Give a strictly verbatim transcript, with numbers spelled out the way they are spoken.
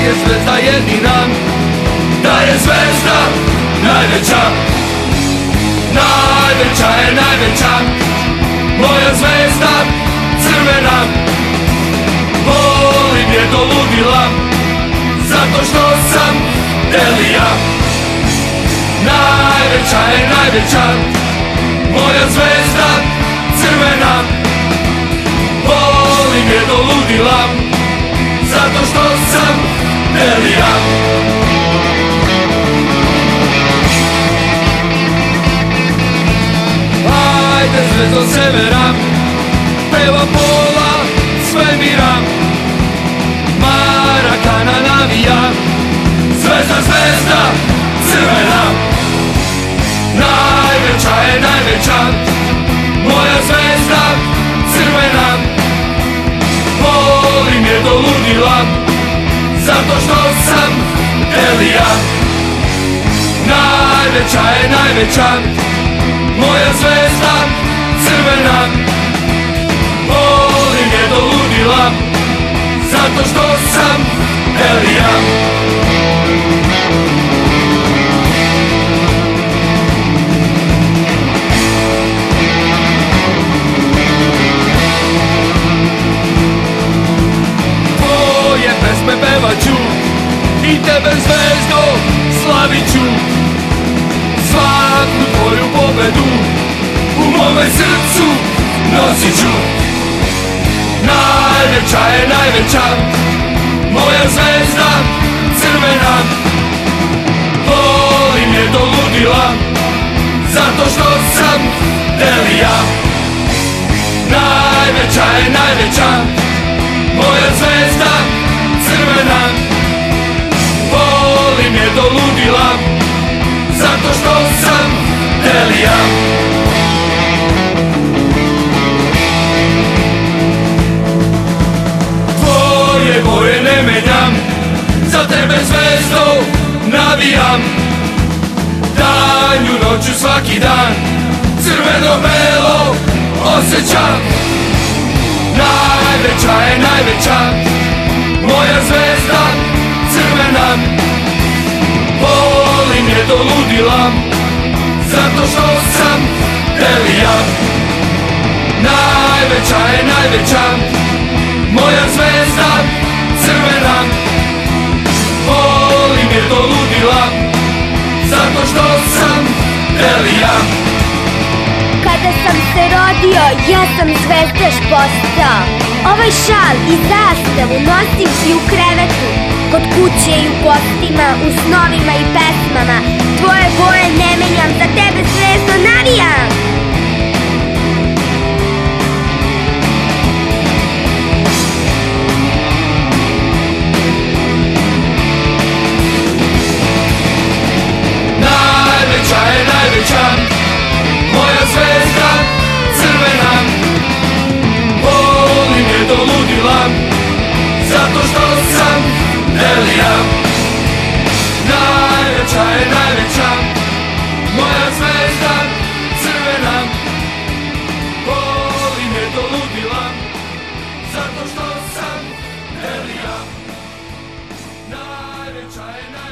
je zvezda jedina, da je zvezda najveća. Najveća je najveća, moja zvezda crvena. Volim je do ludila, zato što sam Delija. Najveća je najveća, moja zvezda crvena. Volim je do ludila, zato što sam Delija. Ajde zvezdo severa, peva pola svemira. Marakana navija, zvezda, zvezda crvena. Najveća je najveća, moja zvezda crvena. Volim je do ludila, zato što sam Delija. Najveća je najveća, moja zvezda crvena. Volim je do ludila, zato što sam Delija. Tvoje pesme pevaću i tebe zvezdo slavit ću. Svaku tvoju pobedu u mome srcu nosit ću. Najveća je najveća, moja zvezda crvena. Volim je do ludila, zato što sam Delija. Najveća je najveća, moja zvezda crvena. Volim je do ludila, zato što sam Delija. Tvoje boje ne menjam, za tebe zvezdo navijam. Danju noću svaki dan, crveno-belo osjećam. Najveća je najveća, moja zvezda crvena. Volim je do ludila, zato što sam Delija. Najveća je najveća, moja zvezda crvena. Volim je do ludila, zato što sam Delija. Kada sam se rodio, ja sam zvezdaš postao. Ovaj šal i zastavu nosim i u krevetu, kod kuće i u gostima, u snovima i pesmama. Tvoje boje ne menjam, za tebe zvezdo navijam. Najveća je najveća, moja zvezda crvena. Volim je do ludila, zato što sam Delija. Najveća je najveća, moja zvezda crvena. Volim je do ludila, zato što sam Delija. Najveća je najveća.